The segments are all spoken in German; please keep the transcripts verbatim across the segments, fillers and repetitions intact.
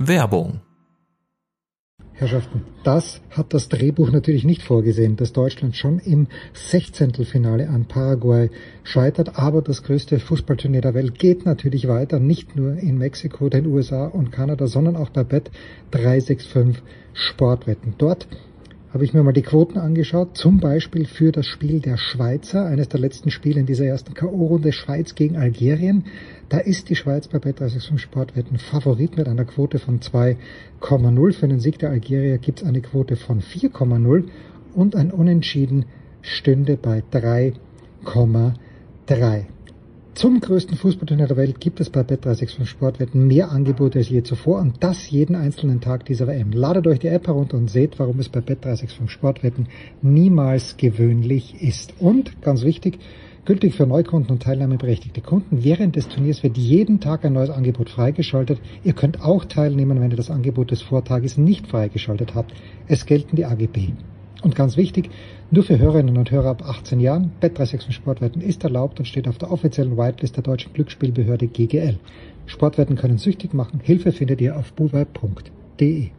Werbung. Herrschaften, das hat das Drehbuch natürlich nicht vorgesehen, dass Deutschland schon im Sechzehntelfinale an Paraguay scheitert, aber das größte Fußballturnier der Welt geht natürlich weiter, nicht nur in Mexiko, den U S A und Kanada, sondern auch bei Bet drei sechs fünf Sportwetten. Dort habe ich mir mal die Quoten angeschaut, zum Beispiel für das Spiel der Schweizer, eines der letzten Spiele in dieser ersten K O-Runde, Schweiz gegen Algerien. Da ist die Schweiz bei Bet drei sechs fünf Sportwetten Favorit mit einer Quote von zwei Komma null. Für den Sieg der Algerier gibt es eine Quote von vier Komma null und ein Unentschieden stünde bei drei Komma drei. Zum größten Fußballturnier der Welt gibt es bei Bet drei sechs fünf Sportwetten mehr Angebote als je zuvor und das jeden einzelnen Tag dieser W M. Ladet euch die App herunter und seht, warum es bei Bet drei sechs fünf Sportwetten niemals gewöhnlich ist. Und, ganz wichtig, gültig für Neukunden und teilnahmeberechtigte Kunden, während des Turniers wird jeden Tag ein neues Angebot freigeschaltet. Ihr könnt auch teilnehmen, wenn ihr das Angebot des Vortages nicht freigeschaltet habt. Es gelten die A G B. Und ganz wichtig, nur für Hörerinnen und Hörer ab achtzehn Jahren, Bet drei sechs fünf Sportwetten ist erlaubt und steht auf der offiziellen Whitelist der deutschen Glücksspielbehörde G G L. Sportwetten können süchtig machen. Hilfe findet ihr auf buwei punkt de.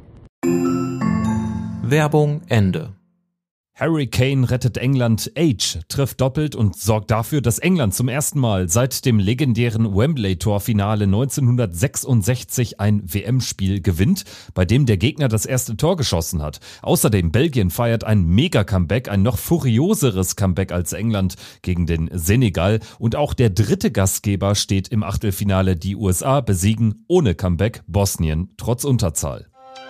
Werbung Ende. Harry Kane rettet England, Age trifft doppelt und sorgt dafür, dass England zum ersten Mal seit dem legendären Wembley-Torfinale neunzehnhundertsechsundsechzig ein W M-Spiel gewinnt, bei dem der Gegner das erste Tor geschossen hat. Außerdem Belgien feiert ein Mega-Comeback, ein noch furioseres Comeback als England gegen den Senegal. Und auch der dritte Gastgeber steht im Achtelfinale. Die U S A besiegen ohne Comeback Bosnien trotz Unterzahl.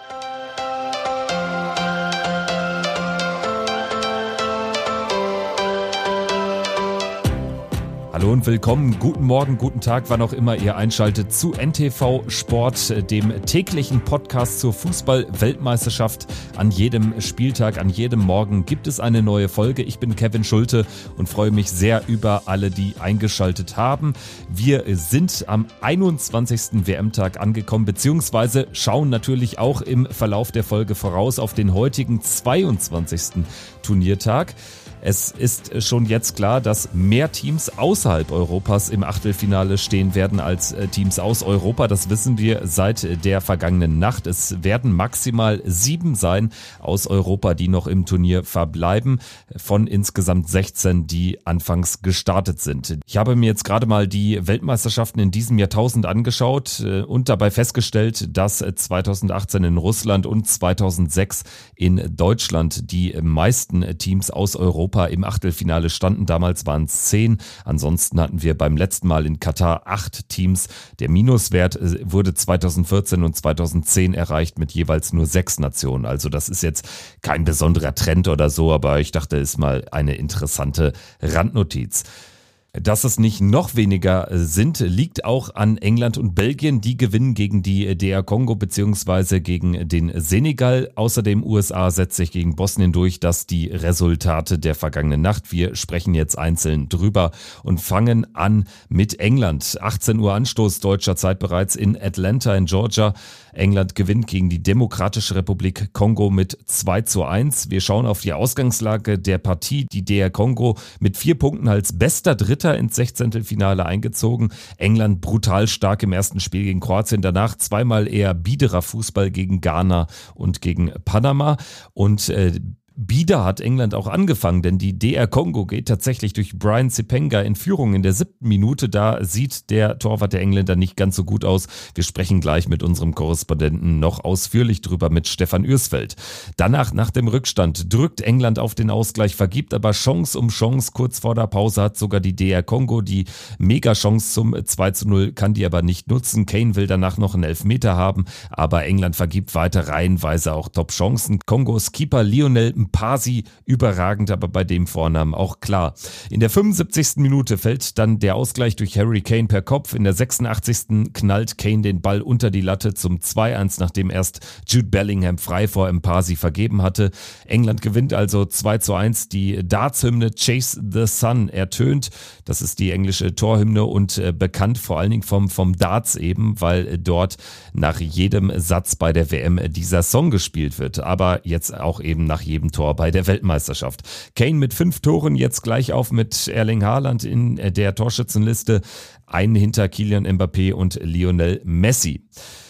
Hallo und willkommen, guten Morgen, guten Tag, wann auch immer ihr einschaltet zu N T V Sport, dem täglichen Podcast zur Fußball-Weltmeisterschaft. An jedem Spieltag, an jedem Morgen gibt es eine neue Folge. Ich bin Kevin Schulte und freue mich sehr über alle, die eingeschaltet haben. Wir sind am einundzwanzigsten W M-Tag angekommen, beziehungsweise schauen natürlich auch im Verlauf der Folge voraus auf den heutigen zweiundzwanzigsten Turniertag. Es ist schon jetzt klar, dass mehr Teams außerhalb Europas im Achtelfinale stehen werden als Teams aus Europa. Das wissen wir seit der vergangenen Nacht. Es werden maximal sieben sein aus Europa, die noch im Turnier verbleiben, von insgesamt sechzehn, die anfangs gestartet sind. Ich habe mir jetzt gerade mal die Weltmeisterschaften in diesem Jahrtausend angeschaut und dabei festgestellt, dass zweitausendachtzehn in Russland und zweitausendsechs in Deutschland die meisten Teams aus Europa im Achtelfinale standen. Damals waren es zehn. Ansonsten hatten wir beim letzten Mal in Katar acht Teams. Der Minuswert wurde zweitausendvierzehn und zweitausendzehn erreicht mit jeweils nur sechs Nationen. Also das ist jetzt kein besonderer Trend oder so, aber ich dachte, es ist mal eine interessante Randnotiz. Dass es nicht noch weniger sind, liegt auch an England und Belgien. Die gewinnen gegen die D R Kongo bzw. gegen den Senegal. Außerdem U S A setzt sich gegen Bosnien durch. Das die Resultate der vergangenen Nacht. Wir sprechen jetzt einzeln drüber und fangen an mit England. achtzehn Uhr Anstoß deutscher Zeit bereits in Atlanta in Georgia. England gewinnt gegen die Demokratische Republik Kongo mit zwei zu eins. Wir schauen auf die Ausgangslage der Partie. Die D R Kongo mit vier Punkten als bester Dritter ins Sechzehntelfinale eingezogen. England brutal stark im ersten Spiel gegen Kroatien. Danach zweimal eher biederer Fußball gegen Ghana und gegen Panama. Und äh, bieder hat England auch angefangen, denn die D R Kongo geht tatsächlich durch Brian Sipenga in Führung in der siebten Minute. Da sieht der Torwart der Engländer nicht ganz so gut aus. Wir sprechen gleich mit unserem Korrespondenten noch ausführlich drüber mit Stefan Ürsfeld. Danach, nach dem Rückstand, drückt England auf den Ausgleich, vergibt aber Chance um Chance. Kurz vor der Pause hat sogar die D R Kongo die Mega-Chance zum zwei zu null, kann die aber nicht nutzen. Kane will danach noch einen Elfmeter haben, aber England vergibt weiter reihenweise auch Top-Chancen. Kongos Keeper Lionel Mpasi überragend, aber bei dem Vornamen auch klar. In der fünfundsiebzigsten Minute fällt dann der Ausgleich durch Harry Kane per Kopf. In der sechsundachtzigsten knallt Kane den Ball unter die Latte zum zwei eins, nachdem erst Jude Bellingham frei vor Mpasi vergeben hatte. England gewinnt also zwei zu eins. Die Darts-Hymne Chase the Sun ertönt. Das ist die englische Torhymne und äh, bekannt vor allen Dingen vom, vom Darts eben, weil äh, dort nach jedem Satz bei der W M dieser Song gespielt wird. Aber jetzt auch eben nach jedem Tor bei der Weltmeisterschaft. Kane mit fünf Toren jetzt gleich auf mit Erling Haaland in der Torschützenliste. Einen hinter Kylian Mbappé und Lionel Messi.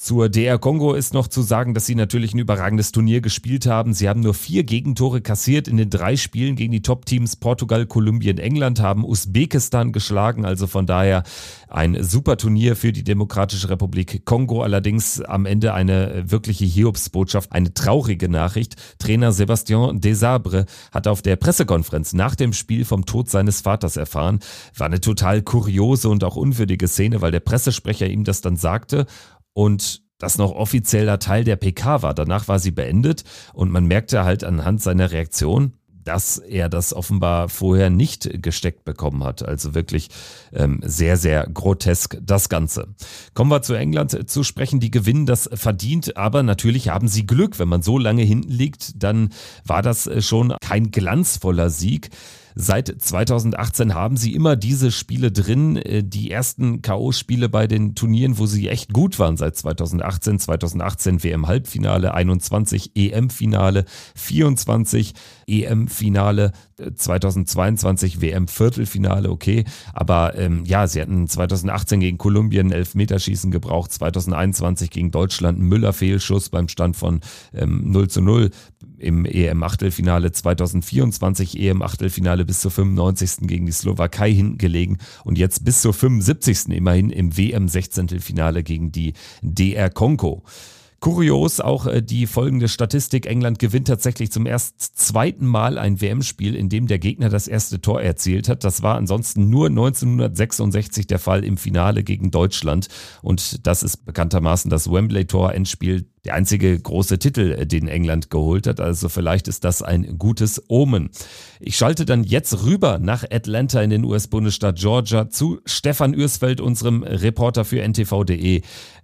Zur D R Kongo ist noch zu sagen, dass sie natürlich ein überragendes Turnier gespielt haben. Sie haben nur vier Gegentore kassiert in den drei Spielen gegen die Top-Teams Portugal, Kolumbien, England, haben Usbekistan geschlagen. Also von daher ein super Turnier für die Demokratische Republik Kongo. Allerdings am Ende eine wirkliche Hiobsbotschaft, eine traurige Nachricht. Trainer Sébastien Desabre hat auf der Pressekonferenz nach dem Spiel vom Tod seines Vaters erfahren. War eine total kuriose und auch unwürdige Szene, weil der Pressesprecher ihm das dann sagte und das noch offizieller Teil der P K war. Danach war sie beendet und man merkte halt anhand seiner Reaktion, dass er das offenbar vorher nicht gesteckt bekommen hat. Also wirklich ähm, sehr, sehr grotesk das Ganze. Kommen wir zu England zu sprechen. Die gewinnen das verdient, aber natürlich haben sie Glück. Wenn man so lange hinten liegt, dann war das schon kein glanzvoller Sieg. Seit zweitausendachtzehn haben sie immer diese Spiele drin, die ersten K O-Spiele bei den Turnieren, wo sie echt gut waren seit zweitausendachtzehn. zweitausendachtzehn W M-Halbfinale, einundzwanzig E M-Finale, vierundzwanzig E M-Finale, zweitausendzweiundzwanzig W M-Viertelfinale, okay. Aber ähm, ja, sie hatten zweitausendachtzehn gegen Kolumbien Elfmeterschießen gebraucht, zweitausendeinundzwanzig gegen Deutschland einen Müller-Fehlschuss beim Stand von ähm, null zu null. Im E M-Achtelfinale, zweitausendvierundzwanzig E M-Achtelfinale bis zur fünfundneunzigsten gegen die Slowakei hinten gelegen und jetzt bis zur fünfundsiebzigsten immerhin im W M-Sechzehntelfinale gegen die D R Kongo. Kurios auch die folgende Statistik. England gewinnt tatsächlich zum erst zweiten Mal ein W M-Spiel, in dem der Gegner das erste Tor erzielt hat. Das war ansonsten nur neunzehnhundertsechsundsechzig der Fall im Finale gegen Deutschland. Und das ist bekanntermaßen das Wembley-Tor-Endspiel, der einzige große Titel, den England geholt hat. Also vielleicht ist das ein gutes Omen. Ich schalte dann jetzt rüber nach Atlanta in den U S-Bundesstaat Georgia zu Stefan Ürsfeld, unserem Reporter für N T V punkt de.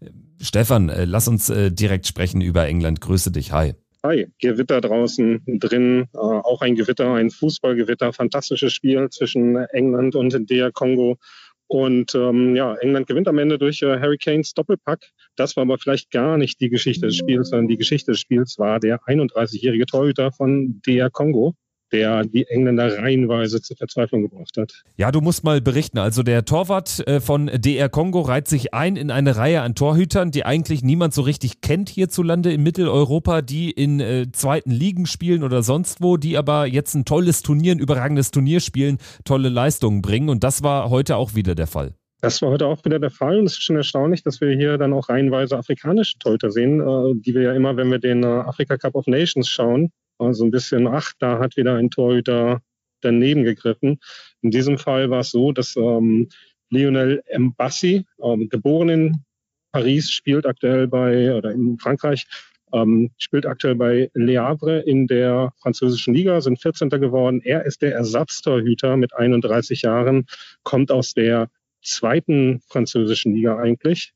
Stefan, lass uns äh, direkt sprechen über England. Grüße dich, hi. Hi, Gewitter draußen drin, äh, auch ein Gewitter, ein Fußballgewitter, fantastisches Spiel zwischen England und D R Kongo. Und ähm, ja, England gewinnt am Ende durch äh, Harry Kanes Doppelpack. Das war aber vielleicht gar nicht die Geschichte des Spiels, sondern die Geschichte des Spiels war der einunddreißigjährige Torhüter von D R Kongo, der die Engländer reihenweise zur Verzweiflung gebracht hat. Ja, du musst mal berichten. Also der Torwart von D R Kongo reiht sich ein in eine Reihe an Torhütern, die eigentlich niemand so richtig kennt hierzulande in Mitteleuropa, die in äh, zweiten Ligen spielen oder sonst wo, die aber jetzt ein tolles Turnier, ein überragendes Turnier spielen, tolle Leistungen bringen. Und das war heute auch wieder der Fall. Das war heute auch wieder der Fall und es ist schon erstaunlich, dass wir hier dann auch reihenweise afrikanische Torhüter sehen, äh, die wir ja immer, wenn wir den äh, Africa Cup of Nations schauen, also ein bisschen, ach, da hat wieder ein Torhüter daneben gegriffen. In diesem Fall war es so, dass ähm, Lionel Mbassi, ähm, geboren in Paris, spielt aktuell bei, oder in Frankreich, ähm, spielt aktuell bei Le Havre in der französischen Liga, sind vierzehnter geworden. Er ist der Ersatztorhüter mit einunddreißig Jahren, kommt aus der zweiten französischen Liga eigentlich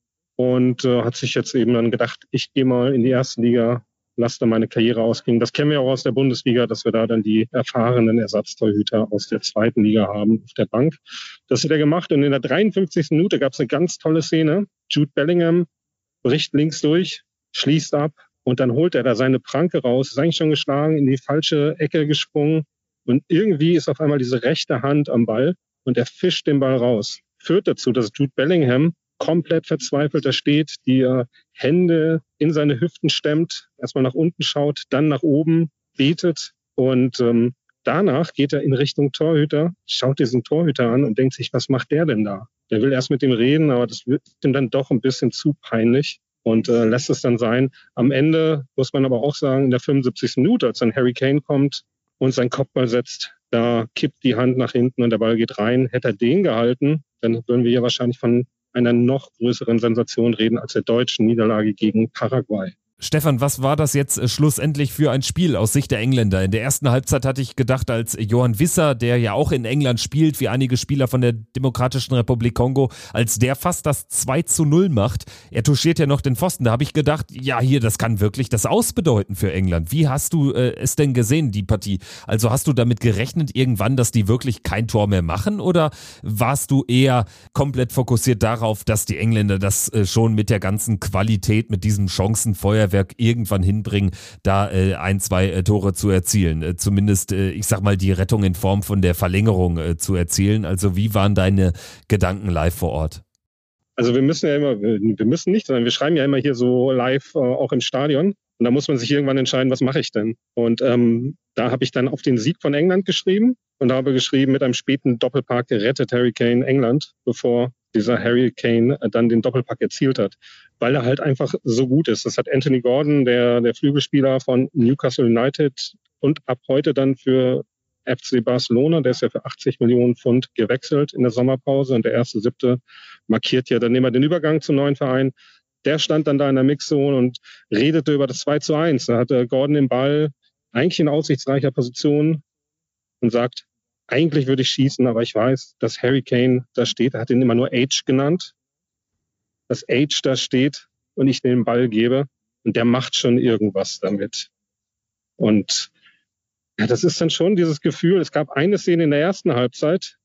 und äh, hat sich jetzt eben dann gedacht, ich gehe mal in die erste Liga, lass da meine Karriere ausgehen. Das kennen wir auch aus der Bundesliga, dass wir da dann die erfahrenen Ersatztorhüter aus der zweiten Liga haben auf der Bank. Das hat er gemacht und in der dreiundfünfzigsten Minute gab es eine ganz tolle Szene. Jude Bellingham bricht links durch, schließt ab und dann holt er da seine Pranke raus, ist eigentlich schon geschlagen, in die falsche Ecke gesprungen und irgendwie ist auf einmal diese rechte Hand am Ball und er fischt den Ball raus. Führt dazu, dass Jude Bellingham komplett verzweifelt da steht, die äh, Hände in seine Hüften stemmt, erstmal nach unten schaut, dann nach oben, betet und ähm, danach geht er in Richtung Torhüter, schaut diesen Torhüter an und denkt sich, was macht der denn da? Der will erst mit ihm reden, aber das wird ihm dann doch ein bisschen zu peinlich und äh, lässt es dann sein. Am Ende muss man aber auch sagen, in der fünfundsiebzigsten Minute, als dann Harry Kane kommt und seinen Kopfball setzt, da kippt die Hand nach hinten und der Ball geht rein. Hätte er den gehalten, dann würden wir hier wahrscheinlich von einer noch größeren Sensation reden als der deutschen Niederlage gegen Paraguay. Stefan, was war das jetzt schlussendlich für ein Spiel aus Sicht der Engländer? In der ersten Halbzeit hatte ich gedacht, als Johan Wissa, der ja auch in England spielt, wie einige Spieler von der Demokratischen Republik Kongo, als der fast das zwei zu null macht, er touchiert ja noch den Pfosten, da habe ich gedacht, ja hier, das kann wirklich das Aus bedeuten für England. Wie hast du äh, es denn gesehen, die Partie? Also hast du damit gerechnet irgendwann, dass die wirklich kein Tor mehr machen oder warst du eher komplett fokussiert darauf, dass die Engländer das äh, schon mit der ganzen Qualität, mit diesem Chancenfeuer irgendwann hinbringen, da äh, ein, zwei äh, Tore zu erzielen. Äh, zumindest, äh, ich sag mal, die Rettung in Form von der Verlängerung äh, zu erzielen. Also wie waren deine Gedanken live vor Ort? Also wir müssen ja immer, wir müssen nicht, sondern wir schreiben ja immer hier so live äh, auch im Stadion. Und da muss man sich irgendwann entscheiden, was mache ich denn? Und ähm, da habe ich dann auf den Sieg von England geschrieben und habe geschrieben, mit einem späten Doppelpack rettet Harry Kane England, bevor dieser Harry Kane dann den Doppelpack erzielt hat, weil er halt einfach so gut ist. Das hat Anthony Gordon, der, der Flügelspieler von Newcastle United und ab heute dann für F C Barcelona, der ist ja für achtzig Millionen Pfund gewechselt in der Sommerpause und der erste Siebte markiert ja dann immer den Übergang zum neuen Verein. Der stand dann da in der Mixzone und redete über das zwei zu eins. Da hatte Gordon den Ball eigentlich in aussichtsreicher Position und sagt, eigentlich würde ich schießen, aber ich weiß, dass Harry Kane da steht. Er hat ihn immer nur Age genannt. Dass Age da steht und ich den Ball gebe und der macht schon irgendwas damit. Und ja, das ist dann schon dieses Gefühl. Es gab eine Szene in der ersten Halbzeit,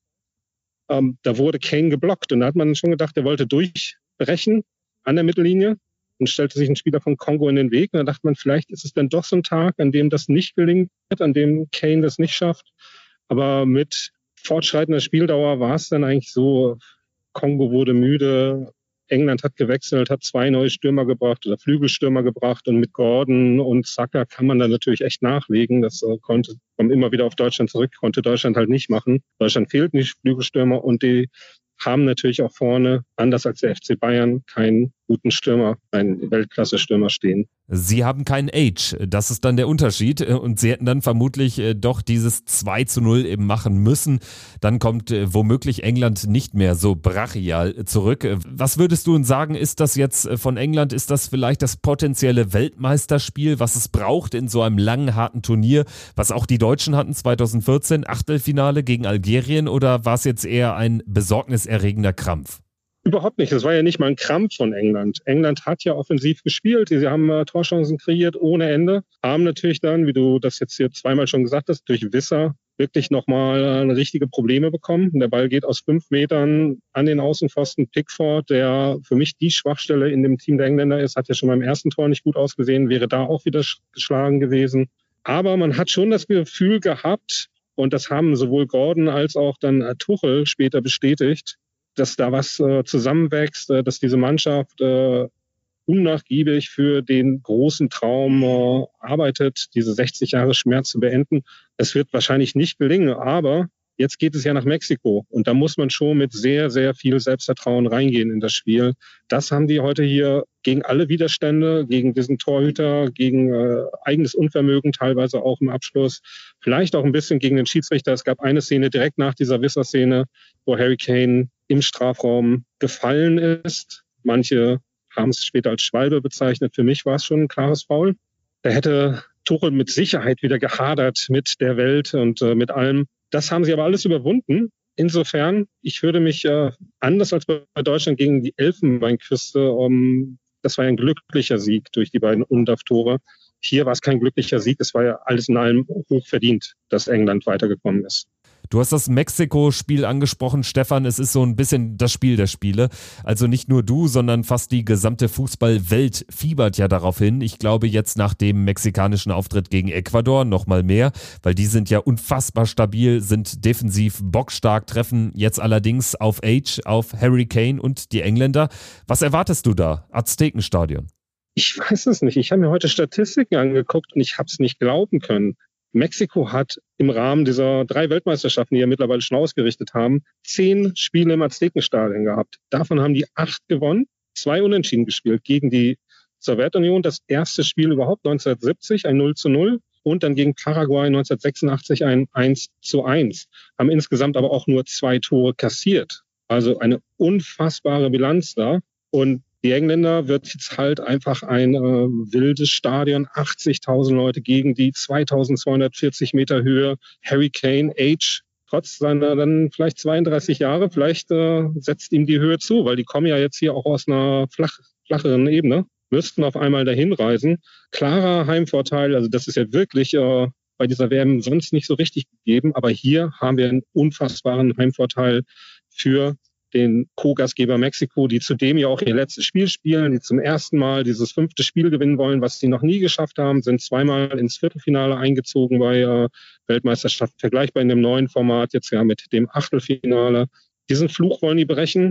ähm, da wurde Kane geblockt und da hat man schon gedacht, er wollte durchbrechen an der Mittellinie und stellte sich ein Spieler von Kongo in den Weg. Und da dachte man, vielleicht ist es dann doch so ein Tag, an dem das nicht gelingt, an dem Kane das nicht schafft. Aber mit fortschreitender Spieldauer war es dann eigentlich so, Kongo wurde müde, England hat gewechselt, hat zwei neue Stürmer gebracht oder Flügelstürmer gebracht und mit Gordon und Saka kann man dann natürlich echt nachlegen. Das äh, konnte, kommt immer wieder auf Deutschland zurück, konnte Deutschland halt nicht machen. Deutschland fehlt nicht Flügelstürmer und die haben natürlich auch vorne, anders als der F C Bayern, keinen guten Stürmer, einen Weltklasse-Stürmer stehen. Sie haben keinen Age, das ist dann der Unterschied und sie hätten dann vermutlich doch dieses zwei zu null eben machen müssen. Dann kommt womöglich England nicht mehr so brachial zurück. Was würdest du denn sagen, ist das jetzt von England, ist das vielleicht das potenzielle Weltmeisterspiel, was es braucht in so einem langen, harten Turnier, was auch die Deutschen hatten zwanzig vierzehn, Achtelfinale gegen Algerien, oder war es jetzt eher ein besorgniserregender Krampf? Überhaupt nicht. Das war ja nicht mal ein Krampf von England. England hat ja offensiv gespielt. Sie haben äh, Torchancen kreiert ohne Ende. Haben natürlich dann, wie du das jetzt hier zweimal schon gesagt hast, durch Wisser wirklich nochmal äh, richtige Probleme bekommen. Der Ball geht aus fünf Metern an den Außenpfosten. Pickford, der für mich die Schwachstelle in dem Team der Engländer ist, hat ja schon beim ersten Tor nicht gut ausgesehen, wäre da auch wieder geschlagen gewesen. Aber man hat schon das Gefühl gehabt, und das haben sowohl Gordon als auch dann äh, Tuchel später bestätigt, dass da was äh, zusammenwächst, äh, dass diese Mannschaft äh, unnachgiebig für den großen Traum äh, arbeitet, diese sechzig Jahre Schmerz zu beenden. Es wird wahrscheinlich nicht gelingen, aber jetzt geht es ja nach Mexiko und da muss man schon mit sehr, sehr viel Selbstvertrauen reingehen in das Spiel. Das haben die heute hier gegen alle Widerstände, gegen diesen Torhüter, gegen äh, eigenes Unvermögen, teilweise auch im Abschluss, vielleicht auch ein bisschen gegen den Schiedsrichter. Es gab eine Szene direkt nach dieser Wisser-Szene, wo Harry Kane im Strafraum gefallen ist. Manche haben es später als Schwalbe bezeichnet. Für mich war es schon ein klares Foul. Da hätte Tuchel mit Sicherheit wieder gehadert mit der Welt und äh, mit allem. Das haben sie aber alles überwunden. Insofern, ich würde mich äh, anders als bei Deutschland gegen die Elfenbeinküste, um, das war ja ein glücklicher Sieg durch die beiden U N D A F-Tore. Hier war es kein glücklicher Sieg. Es war ja alles in allem hoch verdient, dass England weitergekommen ist. Du hast das Mexiko-Spiel angesprochen, Stefan. Es ist so ein bisschen das Spiel der Spiele. Also nicht nur du, sondern fast die gesamte Fußballwelt fiebert ja darauf hin. Ich glaube jetzt nach dem mexikanischen Auftritt gegen Ecuador noch mal mehr, weil die sind ja unfassbar stabil, sind defensiv bockstark, treffen jetzt allerdings auf Age, auf Harry Kane und die Engländer. Was erwartest du da? Aztekenstadion. Ich weiß es nicht. Ich habe mir heute Statistiken angeguckt und ich habe es nicht glauben können. Mexiko hat im Rahmen dieser drei Weltmeisterschaften, die ja mittlerweile schon ausgerichtet haben, zehn Spiele im Aztekenstadion gehabt. Davon haben die acht gewonnen, zwei unentschieden gespielt gegen die Sowjetunion. Das erste Spiel überhaupt neunzehnhundertsiebzig, ein null zu null. Und dann gegen Paraguay neunzehnhundertsechsundachtzig ein eins zu eins. Haben insgesamt aber auch nur zwei Tore kassiert. Also eine unfassbare Bilanz da. Und die Engländer wird jetzt halt einfach ein äh, wildes Stadion, achtzigtausend Leute gegen die zweitausendzweihundertvierzig Meter Höhe. Harry Kane, Age, trotz seiner dann vielleicht zweiunddreißig Jahre, vielleicht äh, setzt ihm die Höhe zu, weil die kommen ja jetzt hier auch aus einer flach, flacheren Ebene, müssten auf einmal dahin reisen. Klarer Heimvorteil, also das ist ja wirklich äh, bei dieser W M sonst nicht so richtig gegeben, aber hier haben wir einen unfassbaren Heimvorteil für den Co-Gastgeber Mexiko, die zudem ja auch ihr letztes Spiel spielen, die zum ersten Mal dieses fünfte Spiel gewinnen wollen, was sie noch nie geschafft haben, sind zweimal ins Viertelfinale eingezogen bei äh, Weltmeisterschaft, vergleichbar in dem neuen Format, jetzt ja mit dem Achtelfinale. Diesen Fluch wollen die brechen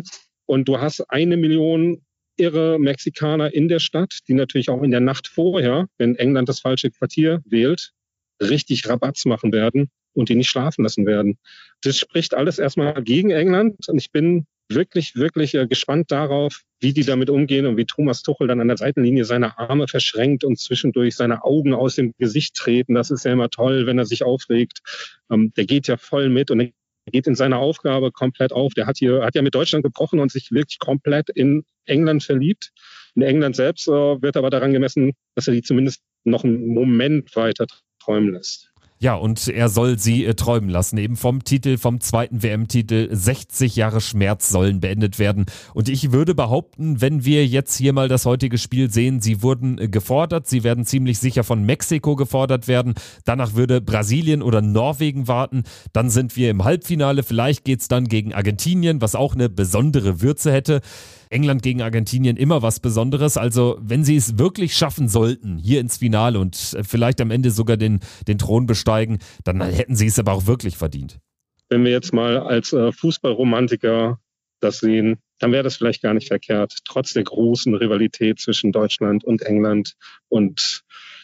Und du hast eine Million irre Mexikaner in der Stadt, die natürlich auch in der Nacht vorher, wenn England das falsche Quartier wählt, richtig Rabatz machen werden und die nicht schlafen lassen werden. Das spricht alles erstmal gegen England und ich bin wirklich, wirklich äh, gespannt darauf, wie die damit umgehen und wie Thomas Tuchel dann an der Seitenlinie seine Arme verschränkt und zwischendurch seine Augen aus dem Gesicht treten. Das ist ja immer toll, wenn er sich aufregt. Ähm, der geht ja voll mit und er geht in seine Aufgabe komplett auf. Der hat hier, hat ja mit Deutschland gebrochen und sich wirklich komplett in England verliebt. In England selbst äh, wird aber daran gemessen, dass er die zumindest noch einen Moment weiter träumen lässt. Ja, und er soll sie äh, träumen lassen, eben vom Titel, vom zweiten W M-Titel. sechzig Jahre Schmerz sollen beendet werden. Und ich würde behaupten, wenn wir jetzt hier mal das heutige Spiel sehen, sie wurden äh, gefordert, sie werden ziemlich sicher von Mexiko gefordert werden. Danach würde Brasilien oder Norwegen warten. Dann sind wir im Halbfinale. Vielleicht geht's dann gegen Argentinien, was auch eine besondere Würze hätte. England gegen Argentinien immer was Besonderes. Also wenn sie es wirklich schaffen sollten, hier ins Finale und vielleicht am Ende sogar den, den Thron besteigen, dann hätten sie es aber auch wirklich verdient. Wenn wir jetzt mal als äh, Fußballromantiker das sehen, dann wäre das vielleicht gar nicht verkehrt, trotz der großen Rivalität zwischen Deutschland und England, und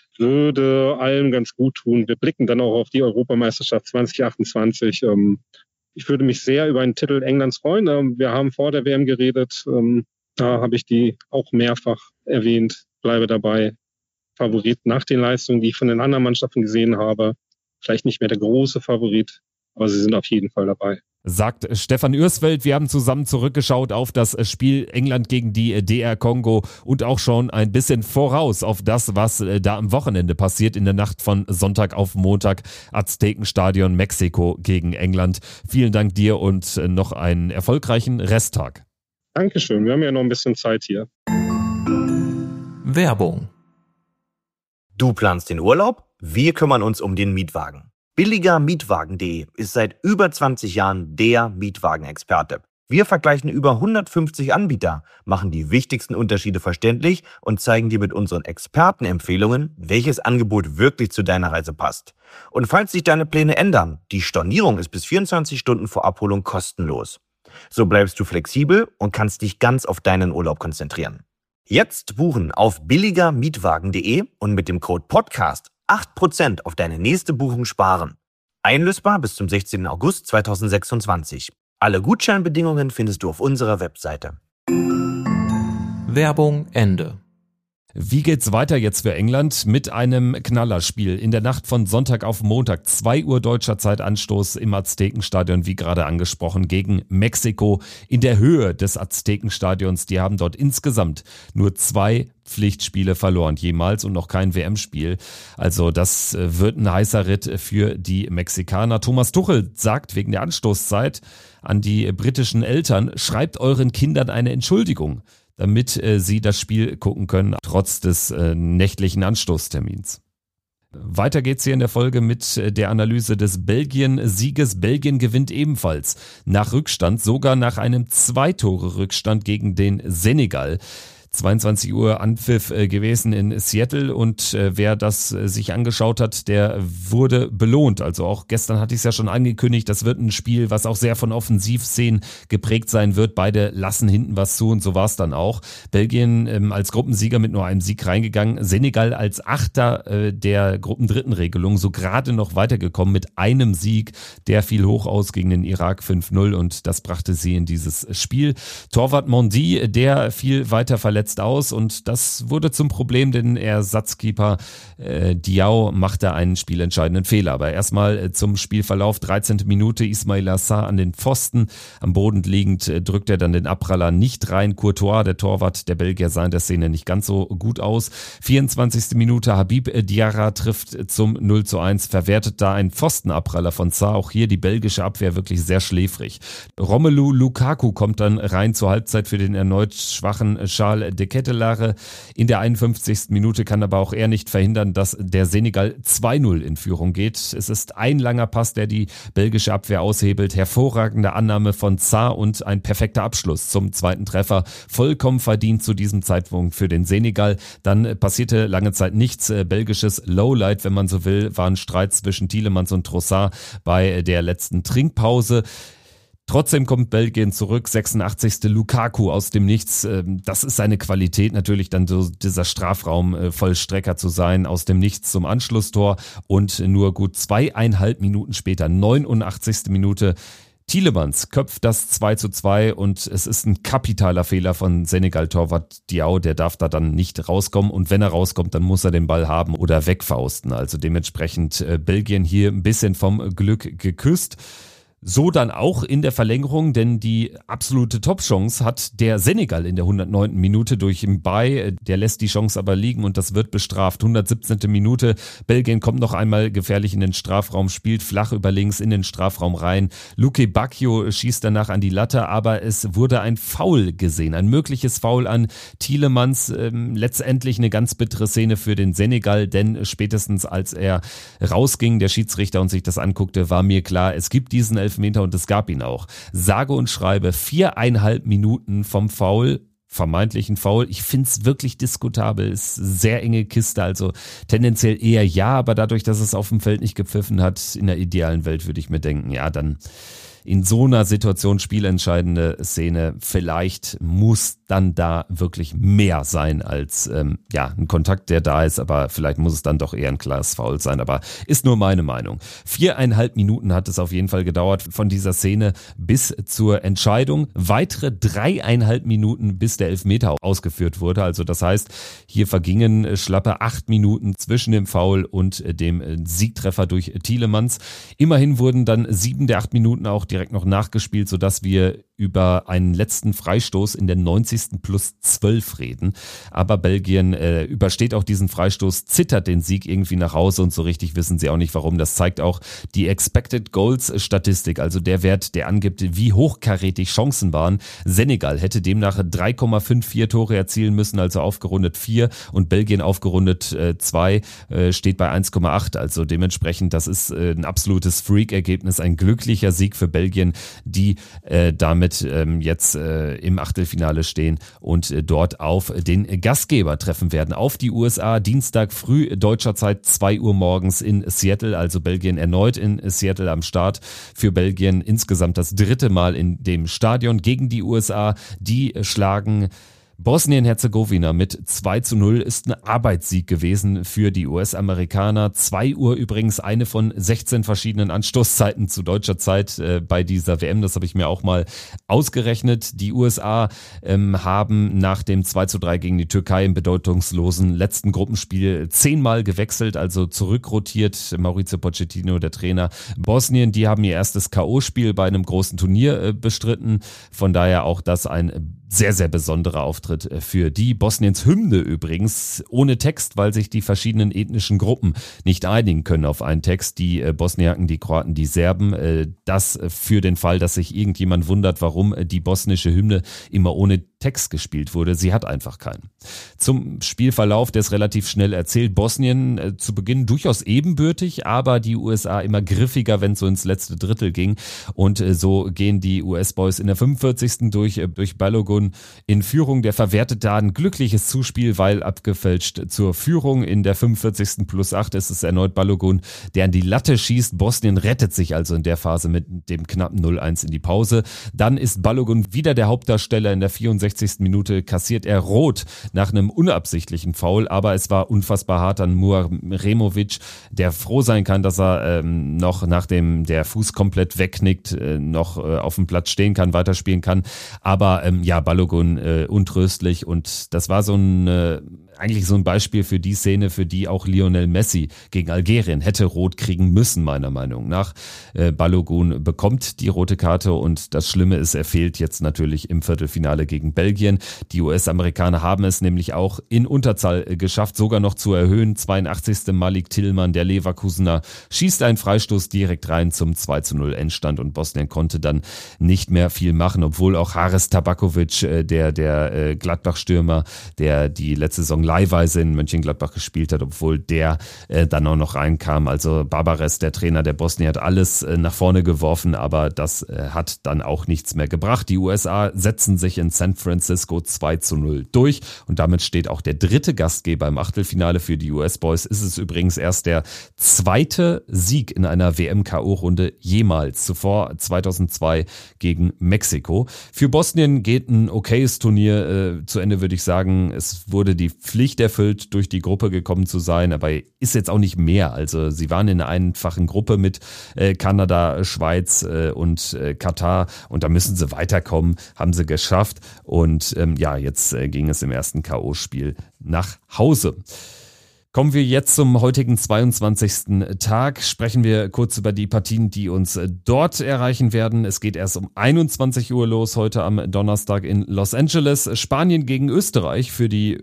würde allem ganz gut tun. Wir blicken dann auch auf die Europameisterschaft zwanzig achtundzwanzig. Ähm, Ich würde mich sehr über einen Titel Englands freuen. Wir haben vor der W M geredet. Da habe ich die auch mehrfach erwähnt. Bleibe dabei. Favorit nach den Leistungen, die ich von den anderen Mannschaften gesehen habe. Vielleicht nicht mehr der große Favorit, aber sie sind auf jeden Fall dabei. Sagt Stefan Ürsfeld. Wir haben zusammen zurückgeschaut auf das Spiel England gegen die D R Kongo und auch schon ein bisschen voraus auf das, was da am Wochenende passiert in der Nacht von Sonntag auf Montag. Aztekenstadion, Mexiko gegen England. Vielen Dank dir und noch einen erfolgreichen Resttag. Dankeschön. Wir haben ja noch ein bisschen Zeit hier. Werbung. Du planst den Urlaub? Wir kümmern uns um den Mietwagen. billiger mietwagen punkt de ist seit über zwanzig Jahren der Mietwagenexperte. Wir vergleichen über hundertfünfzig Anbieter, machen die wichtigsten Unterschiede verständlich und zeigen dir mit unseren Expertenempfehlungen, welches Angebot wirklich zu deiner Reise passt. Und falls sich deine Pläne ändern, die Stornierung ist bis vierundzwanzig Stunden vor Abholung kostenlos. So bleibst du flexibel und kannst dich ganz auf deinen Urlaub konzentrieren. Jetzt buchen auf billiger mietwagen punkt de und mit dem Code Podcast acht Prozent auf deine nächste Buchung sparen. Einlösbar bis zum sechzehnten August zweitausendsechsundzwanzig. Alle Gutscheinbedingungen findest du auf unserer Webseite. Werbung Ende. Wie geht's weiter jetzt für England mit einem Knallerspiel in der Nacht von Sonntag auf Montag, zwei Uhr deutscher Zeit Anstoß im Aztekenstadion, wie gerade angesprochen, gegen Mexiko in der Höhe des Aztekenstadions. Die haben dort insgesamt nur zwei Pflichtspiele verloren jemals und noch kein W M-Spiel. Also das wird ein heißer Ritt für die Mexikaner. Thomas Tuchel sagt wegen der Anstoßzeit an die britischen Eltern, schreibt euren Kindern eine Entschuldigung, damit äh, sie das Spiel gucken können, trotz des äh, nächtlichen Anstoßtermins. Weiter geht's hier in der Folge mit der Analyse des Belgien-Sieges. Belgien gewinnt ebenfalls nach Rückstand, sogar nach einem Zwei-Tore-Rückstand gegen den Senegal. zweiundzwanzig Uhr Anpfiff äh, gewesen in Seattle und äh, wer das äh, sich angeschaut hat, der wurde belohnt. Also auch gestern hatte ich es ja schon angekündigt, das wird ein Spiel, was auch sehr von Offensivszenen geprägt sein wird. Beide lassen hinten was zu und so war es dann auch. Belgien ähm, als Gruppensieger mit nur einem Sieg reingegangen. Senegal als Achter äh, der Gruppendrittenregelung so gerade noch weitergekommen mit einem Sieg. Der fiel hoch aus gegen den Irak fünf null und das brachte sie in dieses Spiel. Torwart Mondi, der fiel weiter verletzt aus und das wurde zum Problem, denn Ersatzkeeper äh, Diao machte einen spielentscheidenden Fehler. Aber erstmal äh, zum Spielverlauf, dreizehnte Minute, Ismail Assar an den Pfosten, am Boden liegend äh, drückt er dann den Abpraller nicht rein. Courtois, der Torwart der Belgier, sah in der Szene nicht ganz so gut aus. vierundzwanzigste Minute, Habib Diarra trifft zum null zu eins, verwertet da einen Pfostenabpraller von Sarr. Auch hier die belgische Abwehr wirklich sehr schläfrig. Romelu Lukaku kommt dann rein zur Halbzeit für den erneut schwachen Charles de Kettelare. In der einundfünfzigsten Minute kann aber auch er nicht verhindern, dass der Senegal zwei null in Führung geht. Es ist ein langer Pass, der die belgische Abwehr aushebelt. Hervorragende Annahme von Sarr und ein perfekter Abschluss zum zweiten Treffer. Vollkommen verdient zu diesem Zeitpunkt für den Senegal. Dann passierte lange Zeit nichts. Belgisches Lowlight, wenn man so will, war ein Streit zwischen Tielemans und Trossard bei der letzten Trinkpause. Trotzdem kommt Belgien zurück, sechsundachtzigste Lukaku aus dem Nichts. Das ist seine Qualität natürlich, dann so dieser Strafraum-Vollstrecker zu sein, aus dem Nichts zum Anschlusstor. Und nur gut zweieinhalb Minuten später, neunundachtzigste Minute, Tielemans köpft das zwei zu zwei und es ist ein kapitaler Fehler von Senegal-Torwart Diaw, der darf da dann nicht rauskommen und wenn er rauskommt, dann muss er den Ball haben oder wegfausten. Also dementsprechend äh, Belgien hier ein bisschen vom Glück geküsst. So dann auch in der Verlängerung, denn die absolute Top-Chance hat der Senegal in der hundertneunten Minute durch Mbaye. Der lässt die Chance aber liegen und das wird bestraft. hundertsiebzehnte Minute, Belgien kommt noch einmal gefährlich in den Strafraum, spielt flach über links in den Strafraum rein. Luke Bacchio schießt danach an die Latte, aber es wurde ein Foul gesehen, ein mögliches Foul an Tielemans. Ähm, letztendlich eine ganz bittere Szene für den Senegal, denn spätestens als er rausging, der Schiedsrichter und sich das anguckte, war mir klar, es gibt diesen Elfmeter und es gab ihn auch. Sage und schreibe viereinhalb Minuten vom Foul, vermeintlichen Foul. Ich finde es wirklich diskutabel, ist eine sehr enge Kiste, also tendenziell eher ja, aber dadurch, dass es auf dem Feld nicht gepfiffen hat, in der idealen Welt würde ich mir denken, ja, dann in so einer Situation spielentscheidende Szene, vielleicht muss dann da wirklich mehr sein als ähm, ja ein Kontakt, der da ist, aber vielleicht muss es dann doch eher ein klares Foul sein, aber ist nur meine Meinung. Viereinhalb Minuten hat es auf jeden Fall gedauert von dieser Szene bis zur Entscheidung. Weitere dreieinhalb Minuten, bis der Elfmeter ausgeführt wurde, also das heißt, hier vergingen schlappe acht Minuten zwischen dem Foul und dem Siegtreffer durch Tielemans. Immerhin wurden dann sieben der acht Minuten auch direkt noch nachgespielt, sodass wir über einen letzten Freistoß in der neunzigsten plus zwölf reden. Aber Belgien äh, übersteht auch diesen Freistoß, zittert den Sieg irgendwie nach Hause und so richtig wissen sie auch nicht warum. Das zeigt auch die Expected Goals Statistik, also der Wert, der angibt, wie hochkarätig Chancen waren. Senegal hätte demnach drei Komma vierundfünfzig Tore erzielen müssen, also aufgerundet vier und Belgien aufgerundet zwei, äh, steht bei eins Komma acht. Also dementsprechend, das ist äh, ein absolutes Freak-Ergebnis, ein glücklicher Sieg für Belgien, die äh, damit ähm, jetzt äh, im Achtelfinale stehen und äh, dort auf den Gastgeber treffen werden, auf die U S A. Dienstag früh deutscher Zeit, zwei Uhr morgens in Seattle, also Belgien erneut in Seattle am Start. Für Belgien insgesamt das dritte Mal in dem Stadion gegen die U S A. Die schlagen Bosnien-Herzegowina mit zwei zu null, ist ein Arbeitssieg gewesen für die U S-Amerikaner. zwei Uhr übrigens, eine von sechzehn verschiedenen Anstoßzeiten zu deutscher Zeit äh, bei dieser W M. Das habe ich mir auch mal ausgerechnet. Die U S A ähm, haben nach dem zwei zu drei gegen die Türkei im bedeutungslosen letzten Gruppenspiel zehnmal gewechselt, also zurückrotiert. Maurizio Pochettino, der Trainer. Bosnien, die haben ihr erstes K O-Spiel bei einem großen Turnier äh, bestritten. Von daher auch das ein sehr, sehr besonderer Auftritt für die. Bosniens Hymne übrigens ohne Text, weil sich die verschiedenen ethnischen Gruppen nicht einigen können auf einen Text. Die Bosniaken, die Kroaten, die Serben. Das für den Fall, dass sich irgendjemand wundert, warum die bosnische Hymne immer ohne Text gespielt wurde. Sie hat einfach keinen. Zum Spielverlauf, der ist relativ schnell erzählt. Bosnien äh, zu Beginn durchaus ebenbürtig, aber die U S A immer griffiger, wenn es so ins letzte Drittel ging. Und äh, so gehen die U S-Boys in der fünfundvierzigsten durch, äh, durch Balogun in Führung. Der verwertet da ein glückliches Zuspiel, weil abgefälscht zur Führung. In der fünfundvierzigsten plus acht ist es erneut Balogun, der an die Latte schießt. Bosnien rettet sich also in der Phase mit dem knappen null eins in die Pause. Dann ist Balogun wieder der Hauptdarsteller. In der vierundsechzigsten Minute kassiert er rot nach einem unabsichtlichen Foul, aber es war unfassbar hart an Muaremovic, der froh sein kann, dass er ähm, noch nachdem der Fuß komplett wegknickt, äh, noch äh, auf dem Platz stehen kann, weiterspielen kann. Aber ähm, ja, Balogun äh, untröstlich und das war so ein äh, eigentlich so ein Beispiel für die Szene, für die auch Lionel Messi gegen Algerien hätte rot kriegen müssen, meiner Meinung nach. Äh, Balogun bekommt die rote Karte und das Schlimme ist, er fehlt jetzt natürlich im Viertelfinale gegen Belgien. Die U S-Amerikaner haben es nämlich auch in Unterzahl geschafft, sogar noch zu erhöhen. zweiundachtzigste Malik Tillmann, der Leverkusener, schießt einen Freistoß direkt rein zum zwei zu null Endstand und Bosnien konnte dann nicht mehr viel machen, obwohl auch Haris Tabakovic, äh, der, der äh, Gladbach-Stürmer, der die letzte Saison leihweise in Mönchengladbach gespielt hat, obwohl der äh, dann auch noch reinkam. Also Barbares, der Trainer der Bosnien, hat alles äh, nach vorne geworfen, aber das äh, hat dann auch nichts mehr gebracht. Die U S A setzen sich in San Francisco zwei zu null durch und damit steht auch der dritte Gastgeber im Achtelfinale. Für die U S Boys ist es übrigens erst der zweite Sieg in einer W M-K O-Runde jemals. Zuvor zweitausendzwei gegen Mexiko. Für Bosnien geht ein okayes Turnier äh, zu Ende, würde ich sagen. Es wurde die Pflicht erfüllt, durch die Gruppe gekommen zu sein, aber ist jetzt auch nicht mehr. Also sie waren in einer einfachen Gruppe mit äh, Kanada, Schweiz äh, und äh, Katar und da müssen sie weiterkommen, haben sie geschafft und ähm, ja, jetzt äh, ging es im ersten K O-Spiel nach Hause. Kommen wir jetzt zum heutigen zweiundzwanzigsten Tag. Sprechen wir kurz über die Partien, die uns dort erreichen werden. Es geht erst um einundzwanzig Uhr los, heute am Donnerstag in Los Angeles. Spanien gegen Österreich. Für die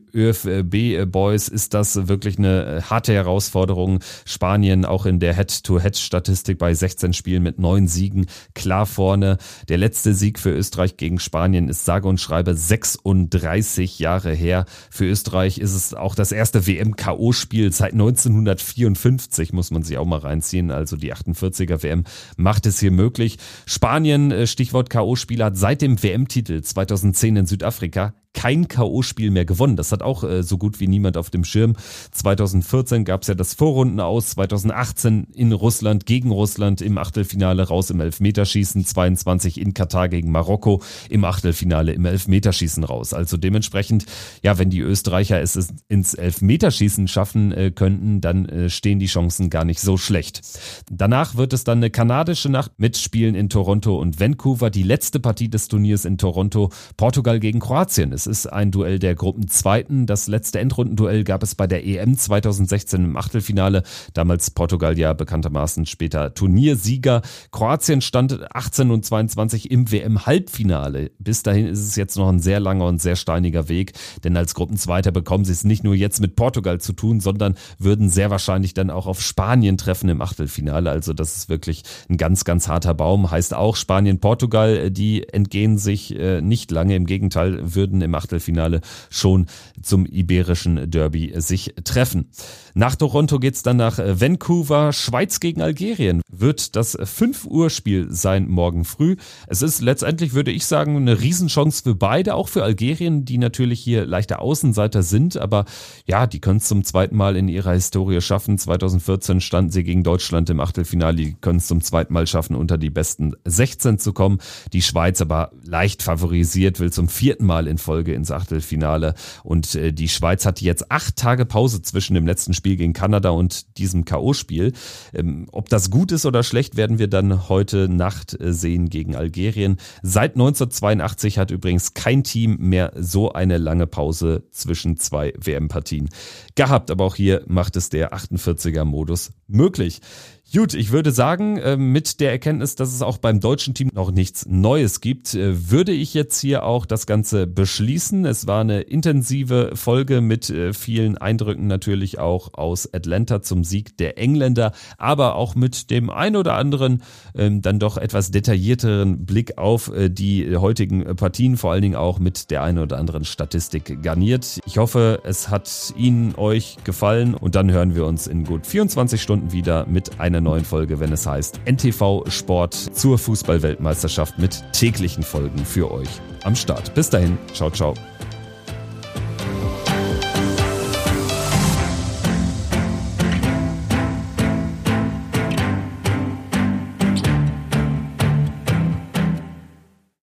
ÖFB-Boys ist das wirklich eine harte Herausforderung. Spanien auch in der Head-to-Head-Statistik bei sechzehn Spielen mit neun Siegen klar vorne. Der letzte Sieg für Österreich gegen Spanien ist sage und schreibe sechsunddreißig Jahre her. Für Österreich ist es auch das erste W M-K O-Spiel seit neunzehnhundertvierundfünfzig, muss man sich auch mal reinziehen. Also die achtundvierziger W M macht es hier möglich. Spanien, Stichwort K O-Spiel, hat seit dem W M-Titel zweitausendzehn in Südafrika kein K O-Spiel mehr gewonnen. Das hat auch äh, so gut wie niemand auf dem Schirm. zweitausendvierzehn gab es ja das Vorrundenaus, zweitausendachtzehn in Russland gegen Russland im Achtelfinale raus im Elfmeterschießen, zweiundzwanzig in Katar gegen Marokko im Achtelfinale im Elfmeterschießen raus. Also dementsprechend, ja, wenn die Österreicher es ins Elfmeterschießen schaffen äh, könnten, dann äh, stehen die Chancen gar nicht so schlecht. Danach wird es dann eine kanadische Nacht mit Spielen in Toronto und Vancouver. Die letzte Partie des Turniers in Toronto, Portugal gegen Kroatien. Es ist ein Duell der Gruppenzweiten. Das letzte Endrundenduell gab es bei der E M zweitausendsechzehn im Achtelfinale. Damals Portugal ja bekanntermaßen später Turniersieger. Kroatien stand achtzehn und zweiundzwanzig im W M-Halbfinale. Bis dahin ist es jetzt noch ein sehr langer und sehr steiniger Weg, denn als Gruppenzweiter bekommen sie es nicht nur jetzt mit Portugal zu tun, sondern würden sehr wahrscheinlich dann auch auf Spanien treffen im Achtelfinale. Also das ist wirklich ein ganz, ganz harter Baum. Heißt auch Spanien, Portugal, die entgehen sich nicht lange. Im Gegenteil, würden im Achtelfinale schon zum iberischen Derby sich treffen. Nach Toronto geht's dann nach Vancouver. Schweiz gegen Algerien wird das fünf Uhr Spiel sein morgen früh. Es ist letztendlich, würde ich sagen, eine Riesenchance für beide, auch für Algerien, die natürlich hier leichte Außenseiter sind, aber ja, die können es zum zweiten Mal in ihrer Historie schaffen. zweitausendvierzehn standen sie gegen Deutschland im Achtelfinale, die können es zum zweiten Mal schaffen, unter die besten sechzehn zu kommen. Die Schweiz aber leicht favorisiert, will zum vierten Mal in Folge ins Achtelfinale und äh, die Schweiz hatte jetzt acht Tage Pause zwischen dem letzten Spiel gegen Kanada und diesem K O-Spiel. Ähm, ob das gut ist oder schlecht, werden wir dann heute Nacht äh, sehen gegen Algerien. Seit neunzehnhundertzweiundachtzig hat übrigens kein Team mehr so eine lange Pause zwischen zwei W M-Partien gehabt, aber auch hier macht es der achtundvierziger-Modus möglich. Gut, ich würde sagen, mit der Erkenntnis, dass es auch beim deutschen Team noch nichts Neues gibt, würde ich jetzt hier auch das Ganze beschließen. Es war eine intensive Folge mit vielen Eindrücken natürlich auch aus Atlanta zum Sieg der Engländer, aber auch mit dem ein oder anderen dann doch etwas detaillierteren Blick auf die heutigen Partien, vor allen Dingen auch mit der ein oder anderen Statistik garniert. Ich hoffe, es hat Ihnen, euch gefallen und dann hören wir uns in gut vierundzwanzig Stunden wieder mit einer neuen Folge, wenn es heißt N T V Sport zur Fußball-Weltmeisterschaft mit täglichen Folgen für euch am Start. Bis dahin, ciao, ciao.